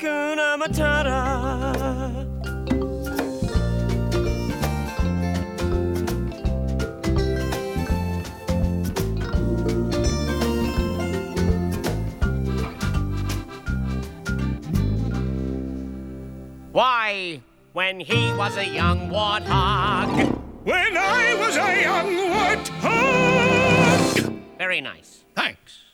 Hakuna Matata. Why, when he was a young warthog. When I was a young warthog. Very nice. Thanks.